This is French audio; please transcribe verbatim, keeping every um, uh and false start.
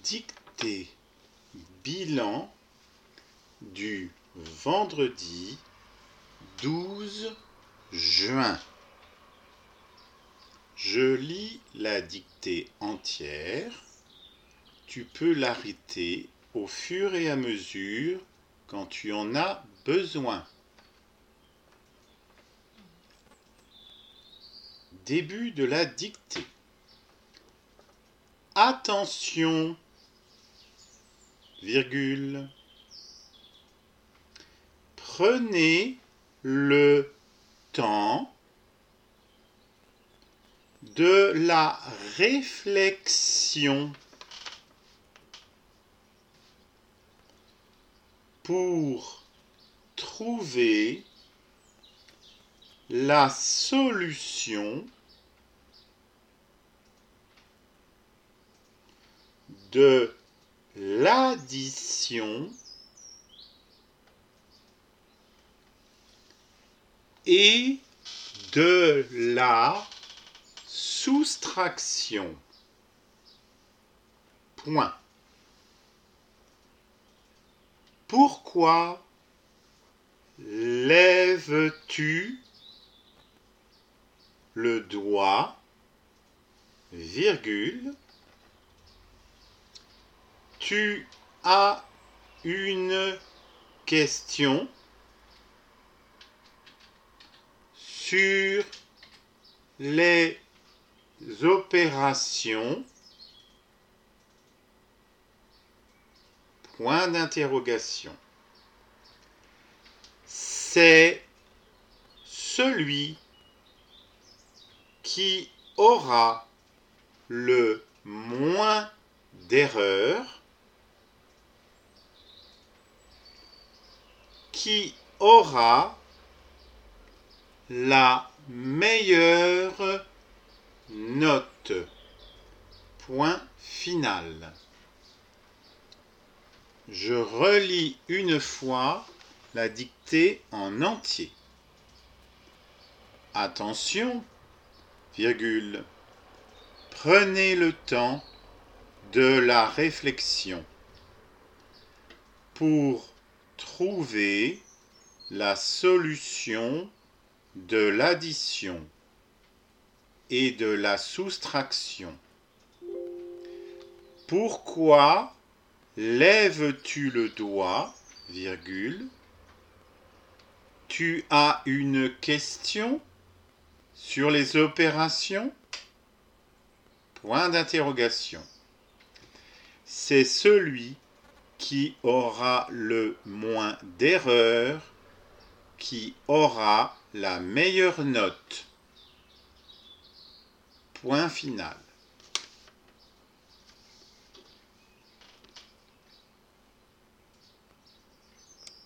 Dictée bilan du vendredi douze juin. Je lis la dictée entière. Tu peux l'arrêter au fur et à mesure quand tu en as besoin. Début de la dictée. Attention, virgule. Prenez le temps de la réflexion pour trouver la solution de l'addition et de la soustraction. Point. Pourquoi lèves-tu le doigt, virgule, tu as une question sur les opérations, point d'interrogation. C'est celui qui aura le moins d'erreurs qui aura la meilleure note. Point final. Je relis une fois la dictée en entier. Attention, virgule. Prenez le temps de la réflexion pour trouver la solution de l'addition et de la soustraction. Pourquoi lèves-tu le doigt, virgule, tu as une question sur les opérations? Point d'interrogation. C'est celui qui aura le moins d'erreurs qui aura la meilleure note. Point final.